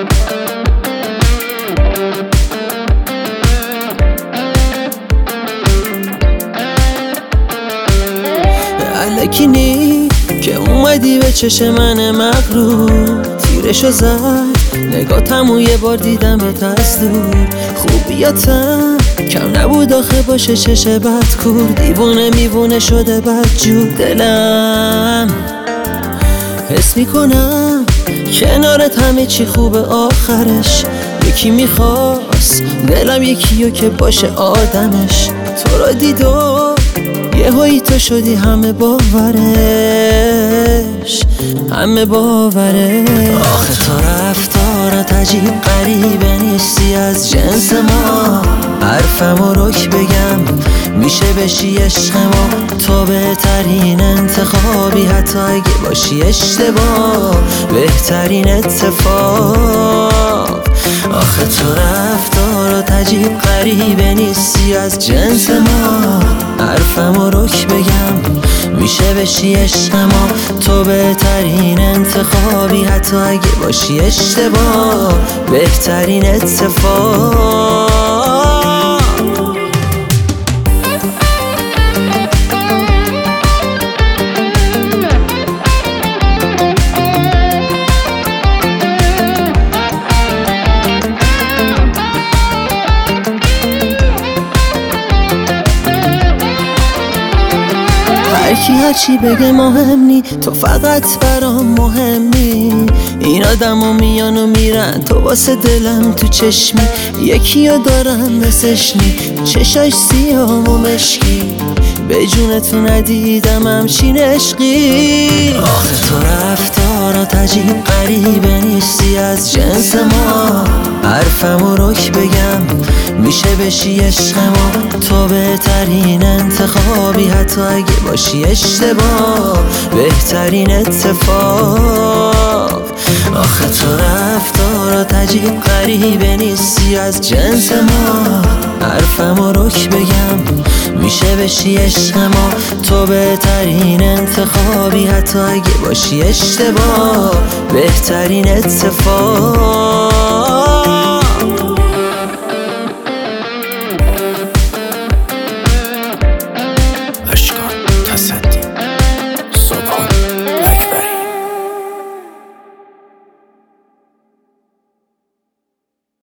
الکی که اومدی به چشم من مغرور، تیرشو زد نگاتمو یه بار دیدمت از دور. خوبیاتم کم نبود آخه باشه چش بد کور، دیوونه میوونه شده بد جور. دلم حس میکنم کنارت همه چی خوبه آخرش. یکی میخواست دلم یکیو که باشه آدمش، تو را دید و یهویی تو شدی همه باورش، همه باورش. آخه تو رفتارات عجیب غریبه نیستی از جنس ما، حرفمو رک بگم میشه بشی عشق ما. تو بهترین انتخابی حتی اگه باشی اشتباه، بهترین اتفاق. آخه تو رفتارات عجیب غریبه نیستی از جنس ما، حرفمو رک بگم میشه بشی عشق ما. تو بهترین انتخابی حتی اگه باشی اشتباه، بهترین اتفاق. هرکی هرچی بگه مهم نی، تو فقط برام مهمی. این آدمو میان و میرن، تو واسه دلم تو چشمی. یکیو دارم مثلش نی، چشاش سیاه و مشکی، به جونتو ندیدم همچین عشقی. آخه تو رفتارات عجیب غریبه نیستی از جنس ما، حرفمو رک بگم میشه بشی عشق ما. تو بهترین انتخابی حتی اگه باشی اشتباه، بهترین اتفاق. آخه تو رفتارات عجیب غریبه نیستی از جنس ما، حرفمو رک بگم میشه بشی عشق ما. تو بهترین انتخابی حتی اگه باشی اشتباه، بهترین اتفاق.